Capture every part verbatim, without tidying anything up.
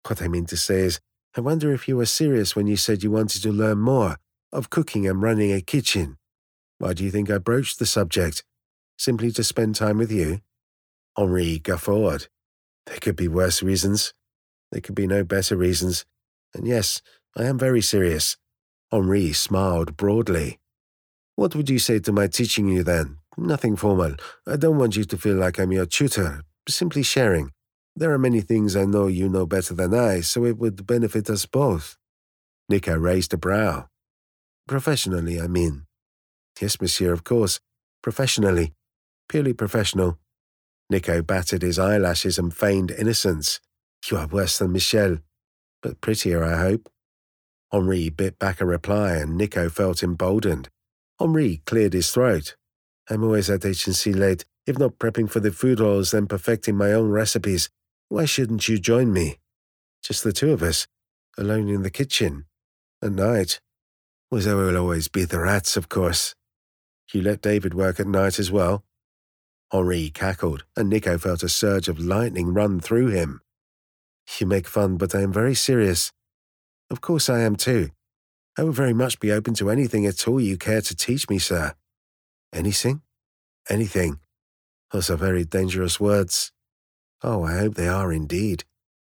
What I mean to say is, I wonder if you were serious when you said you wanted to learn more of cooking and running a kitchen. Why do you think I broached the subject? Simply to spend time with you? Henri guffawed. There could be worse reasons. There could be no better reasons. And yes, I am very serious. Henri smiled broadly. What would you say to my teaching you then? Nothing formal. I don't want you to feel like I'm your tutor. Simply sharing. There are many things I know you know better than I, so it would benefit us both. Nico raised a brow. Professionally, I mean. Yes, monsieur, of course. Professionally. Purely professional. Nico battered his eyelashes and feigned innocence. You are worse than Michel. But prettier, I hope. Henri bit back a reply, and Nico felt emboldened. Henri cleared his throat. I'm always at H and C late, if not prepping for the food halls, then perfecting my own recipes. Why shouldn't you join me? Just the two of us, alone in the kitchen. At night. Well, there will always be the rats, of course. You let David work at night as well? Henri cackled, and Nico felt a surge of lightning run through him. You make fun, but I am very serious. Of course I am too. I would very much be open to anything at all you care to teach me, sir. Anything? Anything. Those are very dangerous words. Oh, I hope they are indeed.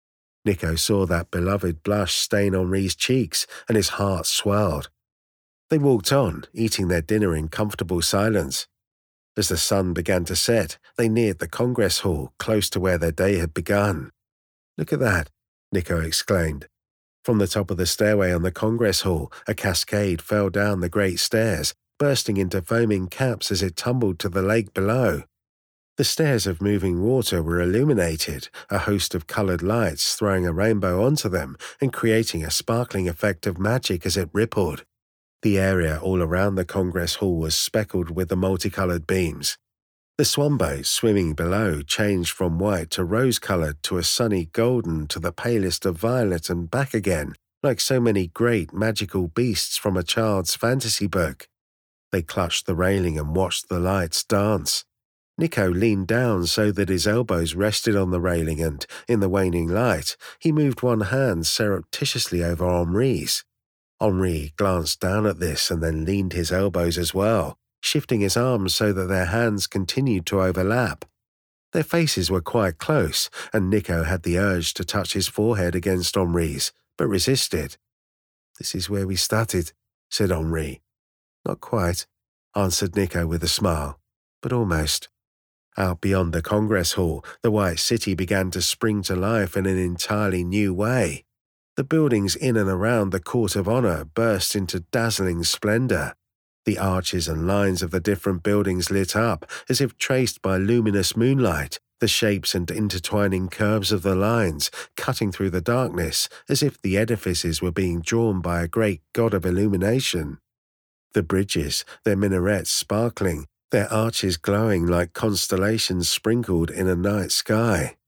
Nico saw that beloved blush stain Henri's cheeks, and his heart swelled. They walked on, eating their dinner in comfortable silence. As the sun began to set, they neared the Congress Hall, close to where their day had begun. Look at that, Nico exclaimed. From the top of the stairway on the Congress Hall, a cascade fell down the great stairs, bursting into foaming caps as it tumbled to the lake below. The stairs of moving water were illuminated, a host of coloured lights throwing a rainbow onto them and creating a sparkling effect of magic as it rippled. The area all around the Congress Hall was speckled with the multicoloured beams. The swan boats swimming below changed from white to rose-coloured to a sunny golden to the palest of violet and back again, like so many great magical beasts from a child's fantasy book. They clutched the railing and watched the lights dance. Nico leaned down so that his elbows rested on the railing and, in the waning light, he moved one hand surreptitiously over Henri's. Henri glanced down at this and then leaned his elbows as well, shifting his arms so that their hands continued to overlap. Their faces were quite close, and Nico had the urge to touch his forehead against Henri's, but resisted. This is where we started, said Henri. Not quite, answered Nico with a smile, but almost. Out beyond the Congress Hall, the White City began to spring to life in an entirely new way. The buildings in and around the Court of Honour burst into dazzling splendour. The arches and lines of the different buildings lit up, as if traced by luminous moonlight, the shapes and intertwining curves of the lines cutting through the darkness, as if the edifices were being drawn by a great god of illumination. The bridges, their minarets sparkling, their arches glowing like constellations sprinkled in a night sky.